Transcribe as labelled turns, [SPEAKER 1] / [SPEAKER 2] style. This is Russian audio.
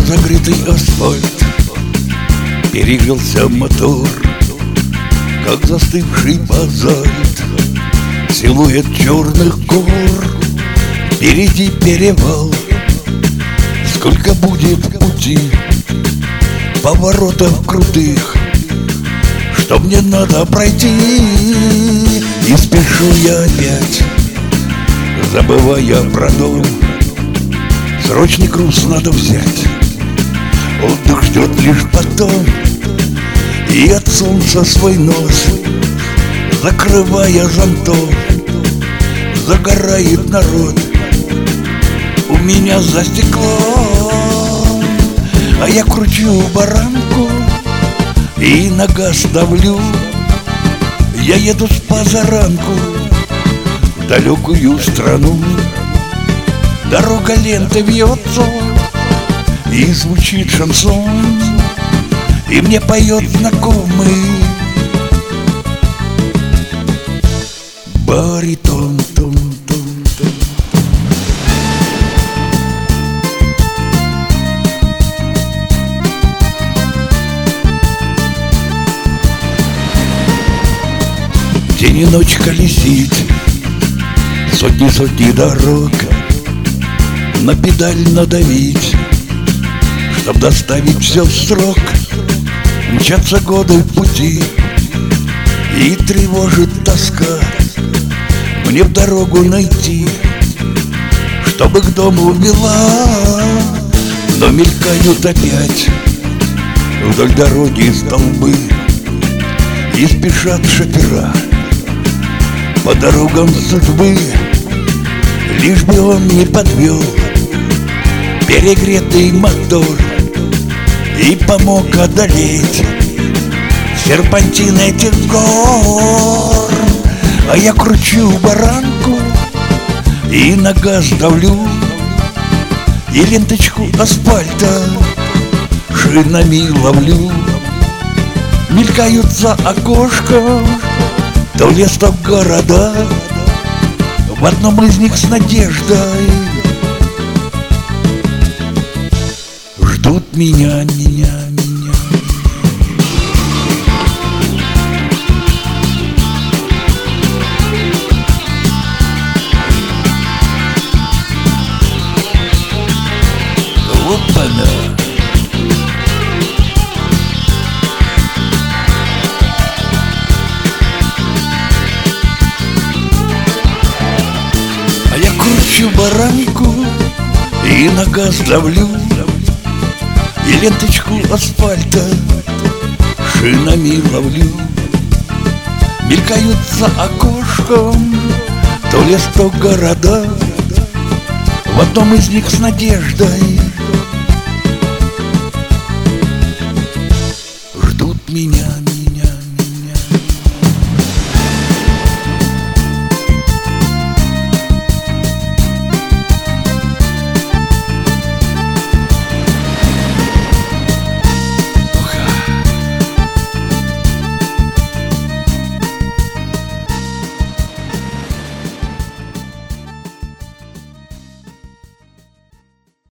[SPEAKER 1] Разогретый асфальт, перегрелся мотор, как застывший базальт, силуэт черных гор. Впереди перевал, сколько будет пути, поворотов крутых, что мне надо пройти. И спешу я опять, забывая про дом. Срочный груз надо взять, отдых ждет лишь потом. И от солнца свой нос, закрывая зонтом, загорает народ у меня за стеклом. А я кручу баранку и на газ давлю. Я еду с позаранку в далекую страну. Дорога лентой вьется, и звучит шансон, и мне поет знакомый баритон. День и ночь колесит сотни дорог, на педаль надавить, чтоб доставить все в срок. Мчатся годы в пути, и тревожит тоска. Мне в дорогу найти, чтобы к дому вела. Но мелькают опять вдоль дороги столбы, и спешат шофера по дорогам судьбы, лишь бы он не подвел перегретый мотор и помог одолеть серпантин этих гор. А я кручу баранку и на газ давлю, и ленточку асфальта шинами ловлю. Мелькают за окошком то лес, то города, в одном из них с надеждой ждут меня. Опа-на! Кручу баранку и на газ давлю, и ленточку асфальта шинами ловлю. Мелькают за окошком то лес, то города, в одном из них с надеждой